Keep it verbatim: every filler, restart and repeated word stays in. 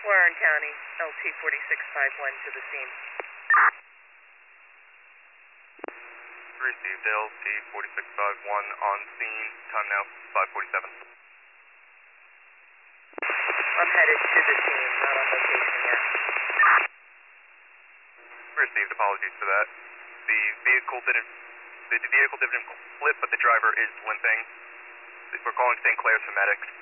Warren County, L T forty-six fifty-one to the scene. Received L T forty-six fifty-one on scene, time now five forty-seven. I'm headed to the scene, not on location yet. Received, apologies for that. The vehicle didn't, the vehicle didn't flip, but the driver is limping. We're calling Saint Clair's for medics.